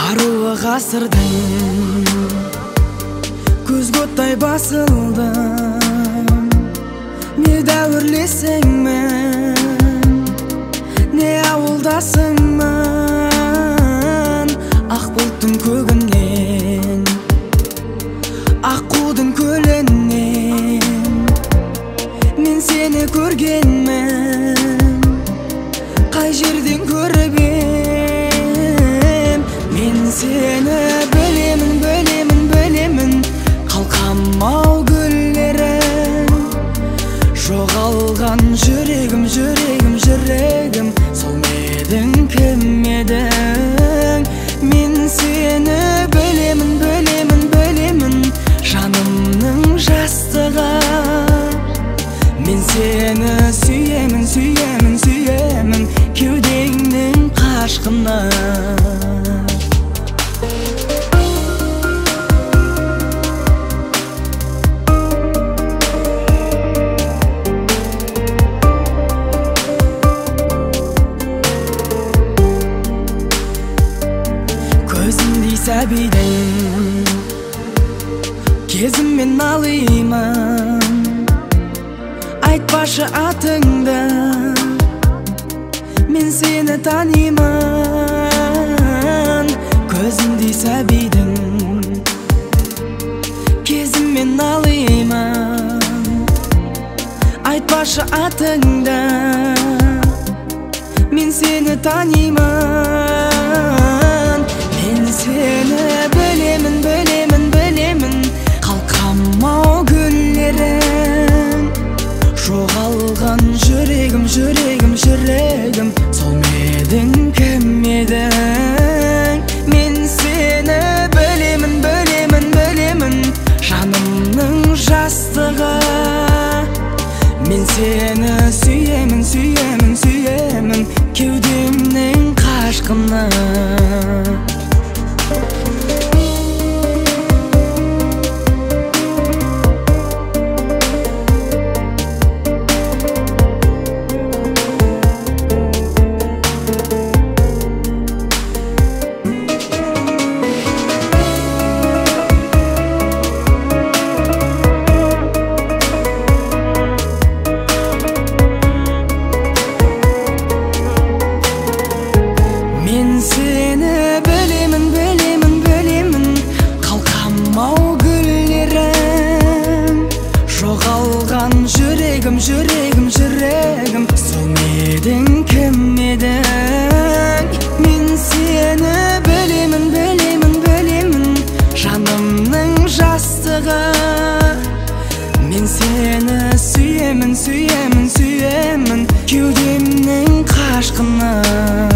Аруы ғасырдың көзге оттай басылдым. Не дәуірлесіңмін, не ауылдасыңмын. Ақ бұлттың көгінен, аққудың көлінен мен сені көргенмін. Қай жерден көріп ем, мен сені білемін, білемін, білемін. Қалқам-ау гүлдерің, жоғалған жүрегім, жүрегім, жүрегім. Сол едің, кім едің? Мен сені білемін, білемін, білемін. Жанымның жастығы, мен сені сүйемін, сүйемін, сүйемін. Кеудеңнің қашқыны. Көзімдей сәбидің кезіммен алимын. Айтпашы атыңды, мен сені танимын. Көзімдей сәбидің кезіммен алимын. Айтпашы атыңды, мен сені танимын. Мен сені білемін, білемін, білемін. Қалқам-ау гүлдерің, жоғалған жүрегім, жүрегім, жүрегім. Сол едің, кім едің? Мен сені білемін, білемін, білемін. Жанымның жастығы, мен сені сүйемін, сүйемін, сүйемін. Кеудемнің қашқыны. Мен сені білемін, білемін, білемін. Қалқам-ау гүлдерің, жоғалған жүрегім, жүрегім, жүрегім. Сол едің, кім едің? Мен сені білемін, білемін, білемін. Жанымның жастығы, мен сені сүйемін, сүйемін, сүйемін. Кеудемнің қашқыны.